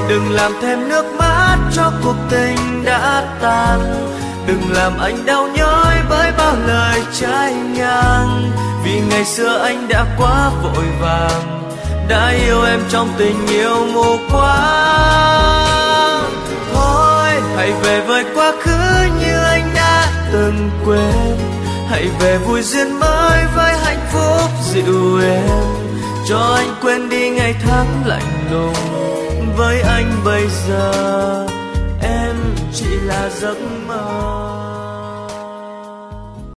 đừng làm thêm nước mắt cho cuộc tình đã tan. Đừng làm anh đau nhói bởi bao lời trái ngang. Vì ngày xưa anh đã quá vội vàng, đã yêu em trong tình yêu mù quáng. Thôi hãy về với quá khứ như anh đã từng quên. Hãy về vui duyên mới với hạnh phúc dịu êm. Cho anh quên đi ngày tháng lạnh lùng. Với anh bây giờ em chỉ là giấc mơ.